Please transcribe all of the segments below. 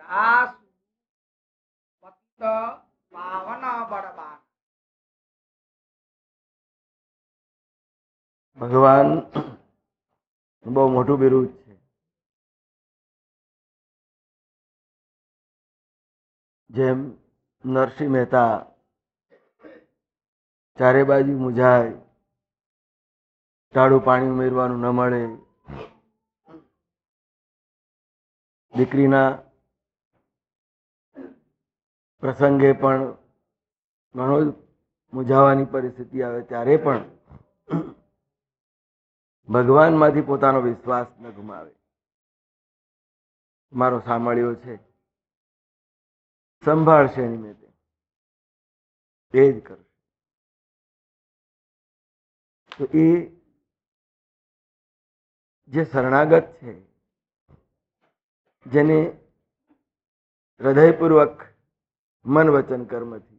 જાસુ પતિત પાવન બળવાન. ભગવાન બહુ મોટું બિરુદ છે. જેમ નરસિંહ મહેતા ચારે બાજુ મુંજાય, ટાળું પાણી ઉમેરવાનું ન મળે, દીકરીના પ્રસંગે પણ ઘણો મૂંઝાવાની પરિસ્થિતિ આવે ત્યારે પણ ભગવાનમાંથી પોતાનો વિશ્વાસ ન ગુમાવે. મારો સાંભળ્યો છે, સંભાળશે એની મેં એ જ કરશે. તો એ જે શરણાગત છે, જેને હૃદયપૂર્વક મન વચન કર્મથી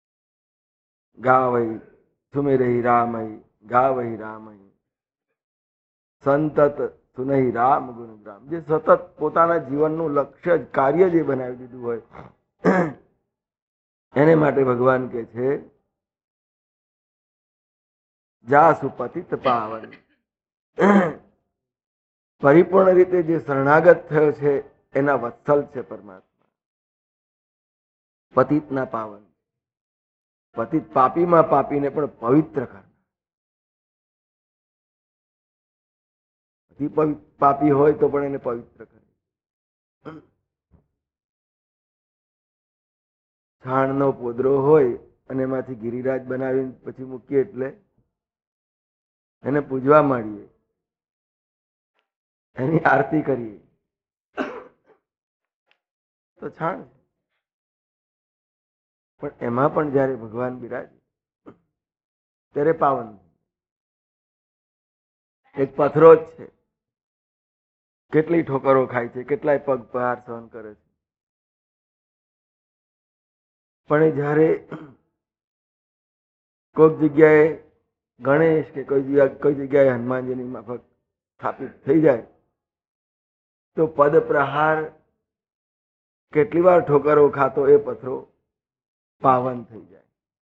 ગાવઈ સુમેરહી રામઈ ગાવઈ રામઈ સંતત સુનહી રામ ગુણગ્રામ, જે સતત પોતાના જીવનનું લક્ષ્ય જ કાર્ય જે બનાવી દીધું હોય એને માટે ભગવાન કે છે જાસુ પતિત પાવન. પરિપૂર્ણ રીતે જે શરણાગત થયો છે એના વત્સલ છે પરમાત્મા. પતિતના પાવન, પતિત પાપીમાં પાપીને પણ પવિત્ર કરનાર. પાપી હોય તો પણ એને પવિત્ર કરે. છાણનો પોદરો હોય અને એમાંથી ગિરિરાજ બનાવીને પછી મૂકીએ એટલે એને પૂજવા માંડીએ, એની આરતી કરીએ તો છાણ. પણ એમાં પણ જયારે ભગવાન બિરાજે ત્યારે પાવન. એક પથરો જ છે, કેટલી ઠોકરો ખાય છે, કેટલાય પગ પ્રહાર સહન કરે છે, પણ એ જયારે કોઈક જગ્યાએ ગણેશ કે કોઈ જગ્યાએ હનુમાનજીની માફક સ્થાપિત થઈ જાય તો પદ પ્રહાર કેટલી વાર ઠોકરો ખાતો એ પથરો પાવન થઈ જાય.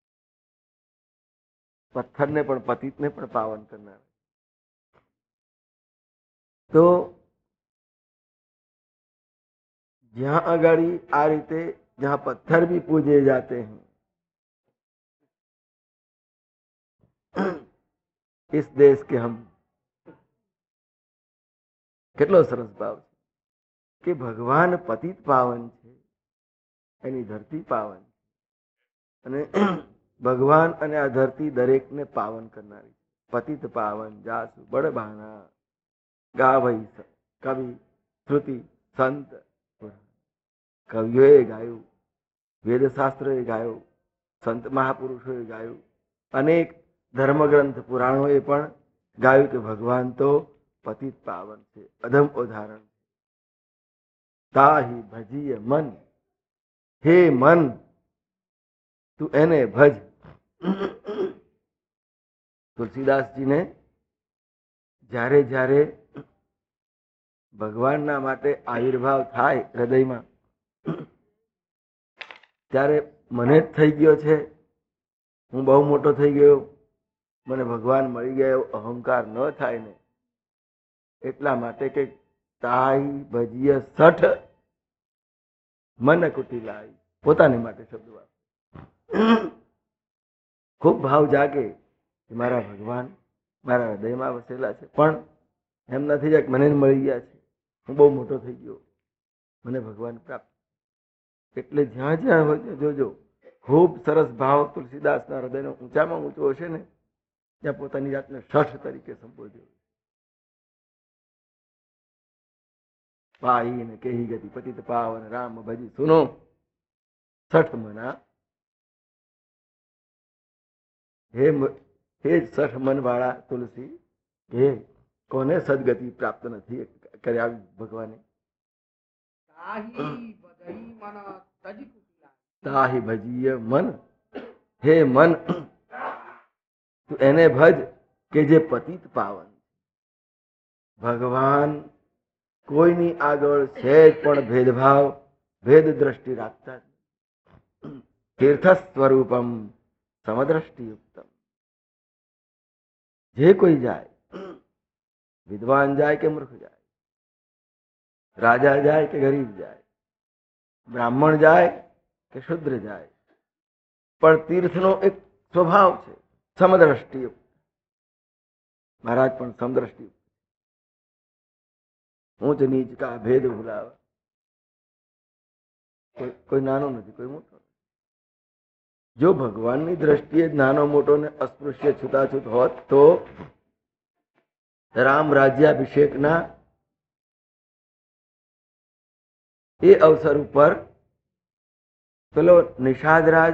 પથ્થરને પણ પતિતને પણ પાવન કરનાર. તો જ્યાં અગાડી આ રીતે जहां पत्थर भी पूजे जाते हैं, इस देश के हम કેટલો સરસ ભાવ છે કે ભગવાન પતિત પાવન છે, એની ધરતી પાવન છે અને ભગવાન અને આ ધરતી દરેકને પાવન કરનારી. પતિત પાવન જાસુ બળબાના ગાવઈ કવિ શ્રુતિ સંત કવિઓએ ગાયું, વેદશાસ્ત્રોએ ગાયું, સંત મહાપુરુષોએ ગાયું, અનેક ધર્મગ્રંથ પુરાણોએ પણ ગાયું કે ભગવાન તો પતિત પાવન છે, અધમ ઉદાહરણ. તાહી ભજીય મન, હે મન તું એને ભજ. તુલસીદાસજીને જ્યારે જ્યારે ભગવાનના માટે આવિર્ભાવ થાય હૃદયમાં ત્યારે મને જ થઈ ગયો છે, હું બહુ મોટો થઈ ગયો, મને ભગવાન મળી ગયા એવો અહંકાર ન થાય ને એટલા માટે કે તાઈ ભજીય સઠ મન કુટિલાઈ, પોતાની માટે શબ્દ વાત ખૂબ ભાવ જાગે કે મારા ભગવાન મારા હૃદયમાં વસેલા છે, પણ એમ નથી જાય મને મળી ગયા છે, હું બહુ મોટો થઈ ગયો, મને ભગવાન પ્રાપ્ત. એટલે જ્યાં જ્યાં હોય જોજો ખૂબ સરસ ભાવ તુલસીદાસના હૃદયનો ઊંચામાં ઊંચો હશે ને ત્યાં પોતાની જાતને શઠ તરીકે સંબોધ્યો. પાઈ ને કેહી ગતિ પતિત પાવન રામ ભજી સુનો સઠ મના. હે સઠ મન વાળા તુલસી, હે કોને સદગતિ પ્રાપ્ત નથી કર્યા ભગવાને. તાહી ભજીય મન, હે મન તું એને ભજ કે જે પતિત પાવન. ભગવાન કોઈની આગળ સહેજ પણ ભેદભાવ ભેદ દ્રષ્ટિ રાખતા તીર્થ સ્વરૂપમ સમદ્રષ્ટિયુક્તમ. જે કોઈ જાય, વિદ્વાન જાય કે મૂર્ખ જાય, રાજા જાય કે ગરીબ જાય, બ્રાહ્મણ જાય કે શુદ્ર જાય, પણ તીર્થનો એક સ્વભાવ છે સમદ્રષ્ટિયુક્ત. મહારાજ પણ સમદ્રષ્ટિયુક્ત. ઊંચ નીચ કા ભેદ ભૂલાવા. કોઈ નાનો નથી, કોઈ મોટો નથી. જો ભગવાનની દ્રષ્ટિએ નાનો મોટો ને અસ્પૃશ્ય છૂતાછૂત હોત તો રામ રાજ્યાભિષેકના એ અવસર ઉપર પેલો નિષાદરાજ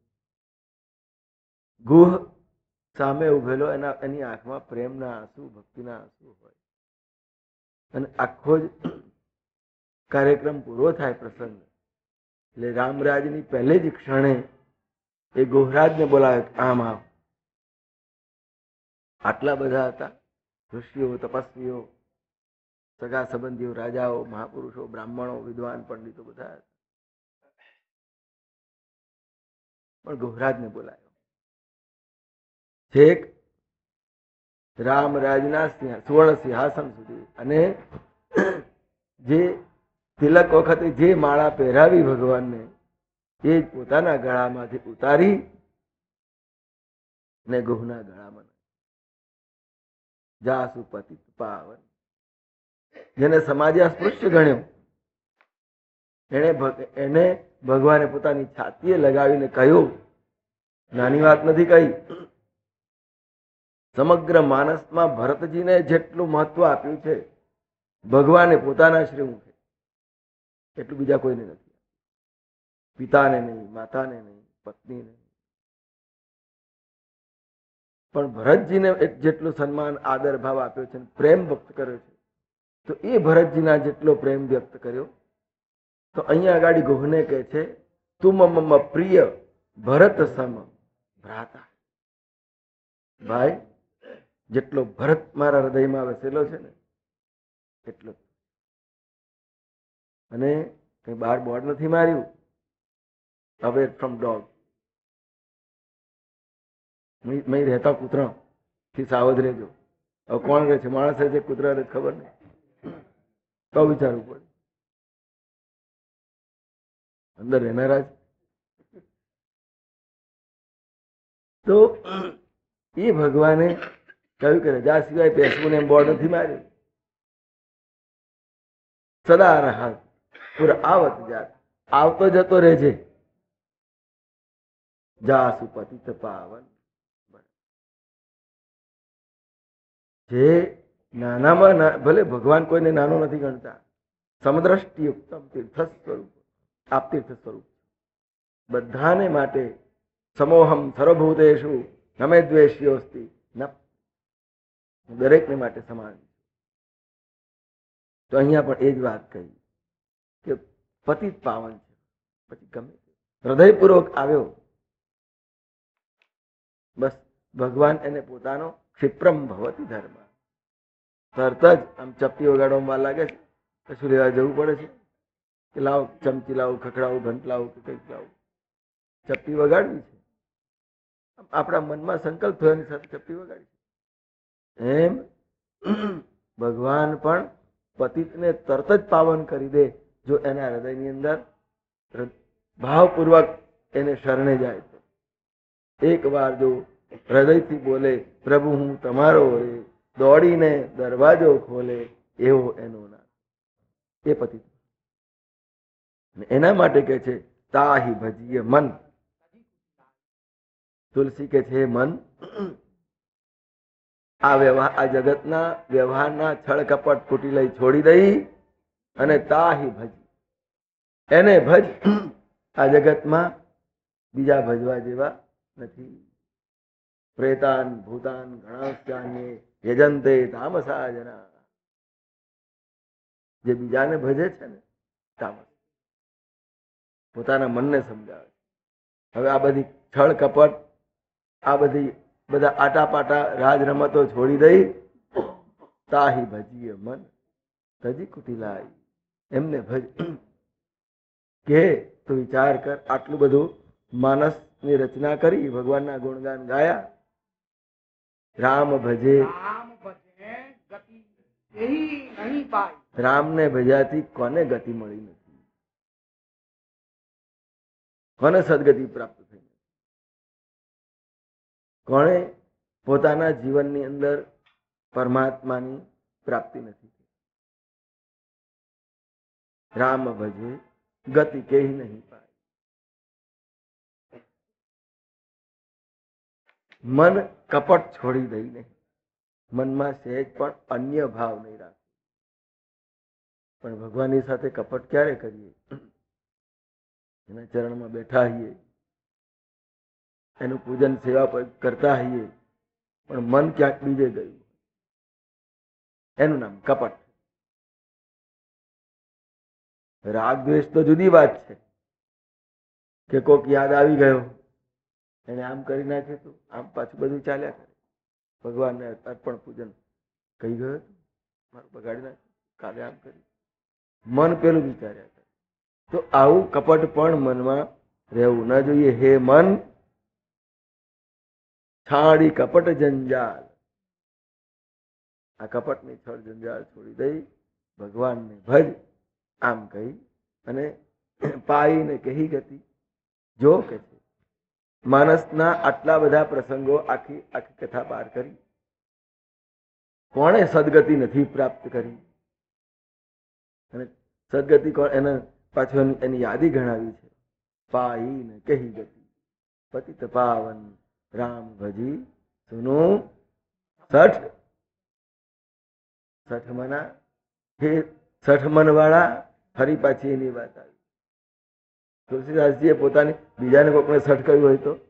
ગુહ સામે ઉભેલો, એની આંખમાં પ્રેમના આંસુ, ભક્તિના આંસુ હોય, અને આખો જ કાર્યક્રમ પૂરો થાય પ્રસંગ એટલે રામરાજની પહેલે જ ક્ષણે એ ગોહરાજને બોલાવે, આમ આવ. આટલા બધા હતા ઋષિઓ, તપસ્વીઓ, સગા સંબંધીઓ, રાજાઓ, મહાપુરુષો, બ્રાહ્મણો, વિદ્વાન પંડિતો બધા હતા, પણ ગોહરાજને બોલાયો. છેક રામરાજના સુવર્ણ સિંહાસન સુધી, અને જે તિલક વખતે જે માળા પહેરાવી ભગવાનને એ જ પોતાના ગળામાંથી ઉતારી ને ગુહના ગળામાં. જાસુ પતિત પાવન. જેને સમાજે અસ્પૃશ્ય ગણ્યો, એને ભગવાને પોતાની છાતીએ લગાવીને કહ્યું, નાની વાત નથી કહી. સમગ્ર માનસમાં ભરતજીને જેટલું મહત્વ આપ્યું છે ભગવાને પોતાના શ્રીમુખે, એટલું બીજા કોઈને નથી. પિતાને નહીં, માતાને નહીં, પત્નીને નહીં, પણ ભરતજીને જેટલું સન્માન, આદર ભાવ આપ્યો છે, પ્રેમ વ્યક્ત કર્યો છે, તો એ ભરતજીના જેટલો પ્રેમ વ્યક્ત કર્યો, તો અહીંયા આગળ ગુહને કહે છે, તુમ મમ પ્રિય ભરત સમ ભ્રાતા. ભાઈ, જેટલો ભરત મારા હૃદયમાં વસેલો છે ને એટલો. અને કઈ બહાર બોર્ડ નથી માર્યું, અવે ફ્રોમ ડોગ. મેં રહેતા કૂતરા થી સાવધ રહેજો. હવે કોણ રહે છે, માણસ રહે છે, કૂતરા રહે, ખબર નહીં, તો વિચારવું પડે. અંદર રહેનારા તો એ ભગવાને કહ્યું કે રજા સિવાય બેસવું ને એમ બોર્ડ નથી માર્યું. સદા રહા પૂરા આવત જાત, આવતો જતો રહેજે. જાસુ પતિત પાવન. જે નાનામાં ભલે ભગવાન કોઈને નાનો નથી ગણતા, સમદ્રષ્ટિયુક્તમ તીર્થ સ્વરૂપ, આપ તીર્થ સ્વરૂપ બધાને માટે. સમોહમ સર્વભૂતેષુ નમે દ્વેષ્યોસ્તિ ન. દરેકને માટે સમાન. તો અહીંયા પણ એ જ વાત કહી કે પતિત પાવન છે. પછી ગમે હૃદયપૂર્વક આવ્યો, બસ ભગવાન એને પોતાનો ક્ષિપ્રમ ભવતી ધર્મ. તરત જ આમ ચપ્પી વગાડવામાં લાગે છે, કશું લેવા જવું પડે છે કે લાવો ચમચી લાવો, ખખડાવું, ઘંટ લાવો કે કંઈક લાવું, ચપ્પી વગાડવી છે. આપણા મનમાં સંકલ્પ થયો એની સાથે ચપ્પી વગાડી. એમ ભગવાન પણ પતિતને તરત જ પાવન કરી દે જો એના હૃદયની અંદર ભાવપૂર્વક એને શરણે જાય તો. એક વાર જો હૃદયથી બોલે, પ્રભુ હું તમારો રે, દોડીને દરવાજો ખોલે, એવો એનો નામ, એ પતિત. એના માટે કે છે તાહી ભજીએ મન. તુલસી કે છે મન, આ વ્યવહાર, આ જગતના વ્યવહારના છળ કપટ ફૂટી લઈ છોડી દઈ અને તાહી ભજી, એને ભજ. આ જગતમાં બીજા ભજવા જેવા નથી. પ્રેતાન ભૂતાન ગણાસ્યાન્યે યજંતે તામસા જના. જે બીજાને ભજે છે ને તામસ, પોતાના મનને સમજાવે. હવે આ બધી છળ કપટ, આ બધા આટાપાટા રાજ રમતો છોડી દઈ તાહી ભજીએ મન તજી કુટિલાઈ, એમને ભજ. કે તું વિચાર કર, આટલું બધું માનસની રચના કરી, ભગવાનના ગુણગાન ગાયા, રામ ભજે રામ ભજે ગતિ કેહી નહીં પાઈ. રામને ભજ્યાથી કોને ગતિ મળી નથી? કોને સદગતિ પ્રાપ્ત થઈ? કોણે પોતાના જીવનની અંદર પરમાત્માની પ્રાપ્તિ નથી? રામ ભજે ગતિ કેહી નહીં પાય. મન કપટ છોડી દઈ નહીં, મનમાં સહેજ પણ અન્ય ભાવ નહીં રાખે. પણ ભગવાનની સાથે કપટ ક્યારે કરીએ? એના ચરણમાં બેઠા હોઈએ, એનું પૂજન સેવા કરતા હોઈએ, પણ મન ક્યાંક બીજે ગયું, એનું નામ કપટ. રાગ દ્વેષ તો જુદી વાત છે, કે કોક યાદ આવી ગયો, એને આમ કરી નાખે તો આમ પાછું બધું ચાલ્યા કરે. ભગવાનને અર્પણ પૂજન કહી ગયો, મારું બગાડી નાખ્યું, કાલે આમ કર્યું, મન પેલું વિચાર્યા કરે. તો આવું કપટ પણ મનમાં રહેવું ન જોઈએ. હે મન, છાડી કપટ જંજાલ. આ કપટની છળ જંજાળ છોડી દઈ ભગવાનને ભજ, આમ કહી અને પાઈને કહી ગતિ. જો કે છે માનસના આટલા બધા પ્રસંગો, આખી આખી કથા પાર કરી, કોણે સદગતિ નથી પ્રાપ્ત કરી? અને સદગતિ કોણ? એને પાછું એની યાદી ગણાવી છે. પાઈને કહી ગતિ, પતિત પાવન રામ ભજી સુનું સઠ. સઠ મના, હે સઠ મન વાળા. ફરી પાછી એની વાત આવી. તુલસીદાસજીએ પોતાની, બીજાને કોકને સઠ કહ્યું હોય તો?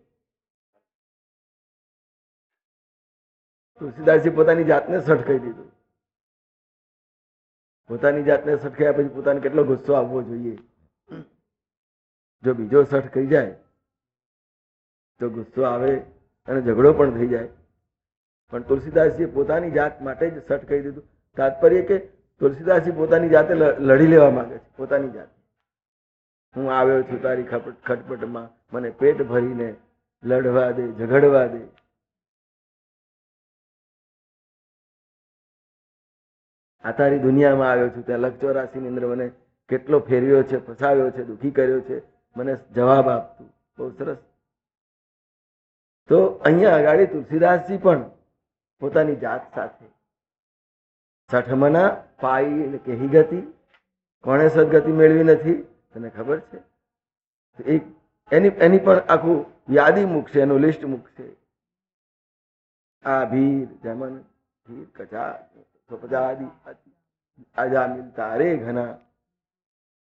તુલસીદાસજી પોતાની જાતને સઠ કહી દીધું. પોતાની જાતને સઠ કહ્યા પછી પોતાને કેટલો ગુસ્સો આવવો જોઈએ? જો બીજો સઠ કહી જાય તો ગુસ્સો આવે અને ઝઘડો પણ થઈ જાય. પણ તુલસીદાસજીએ પોતાની જાત માટે જ સઠ કહી દીધું. તાત્પર્ય કે તુલસીદાસજી પોતાની જાતે લડી લેવા માંગે છે. પોતાની જાત, હું આવ્યો છું તારી ખટપટમાં, મને પેટ ભરીને લડવા દે, ઝઘડવા દે. આ તારી દુનિયામાં આવ્યો છું, ત્યાં લખ 84 ની અંદર મને કેટલો ફેરવ્યો છે, ફસાવ્યો છે, દુઃખી કર્યો છે, મને જવાબ આપતું. બહુ સરસ. તો અહીંયા આગળ તુલસીદાસજી પણ પોતાની જાત સાથે સઠમના પાઈ કહી ગતિ. કોણે સદગતિ મેળવી નથી તને ખબર છે? એની પણ આખું યાદી મૂકશે, એનું લિસ્ટ મૂકશે. આ ભીર જમન ભીર કચા આજા મિલતા રે ઘના